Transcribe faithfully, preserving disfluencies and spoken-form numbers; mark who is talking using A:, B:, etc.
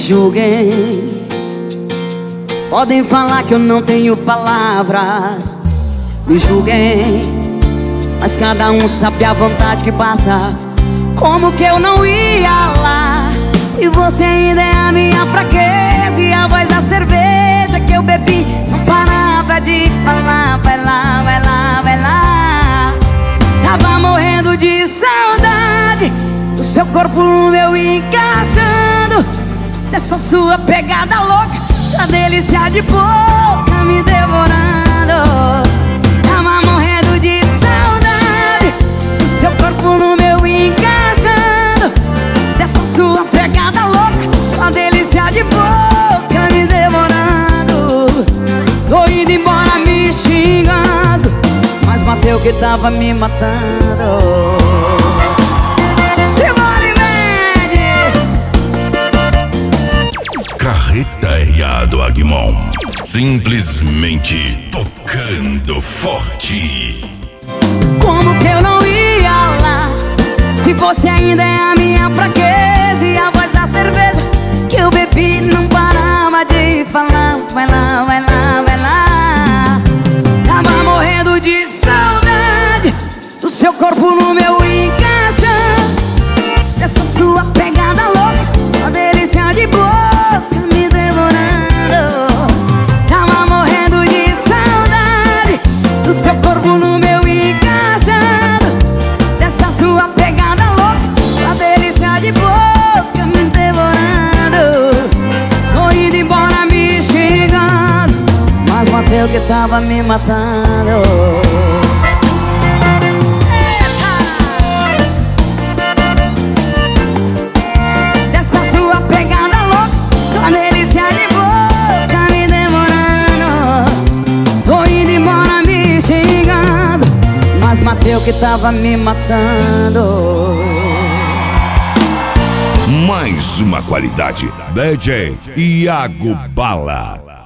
A: julguem. Podem falar que eu não tenho palavras, me julguem, mas cada um sabe a vontade que passa. Como que eu não ia lá, se você ainda é a minha fraqueza e a voz da cerveja que eu bebi não parava de falar. Vai lá, vai lá, vai lá. Tava morrendo de saudade do seu corpo no meu, encaixando, dessa sua pegada louca, sua delícia de boca me devorando. Tava morrendo de saudade do seu corpo no meu, encaixando, dessa sua pegada louca, sua delícia de boca me devorando. Tô indo embora me xingando, mas bateu que tava me matando.
B: Carreta R A do Aguimon, simplesmente tocando forte.
A: Como que eu não ia lá, se você ainda é a minha fraqueza e a voz da cerveja que eu bebi não parava de falar. Vai lá, vai lá, vai lá. Tava morrendo de saudade do seu corpo no meu, encaixando, dessa sua pegada louca, sua delícia de boca me devorando. Tava morrendo de saudade do seu corpo no meu, encaixando, dessa sua pegada louca, sua delícia de boca me devorando. Tô indo embora me xingando, mas bateu que tava me matando. Bateu que tava me matando.
B: Mais uma qualidade, D J Iago Bala.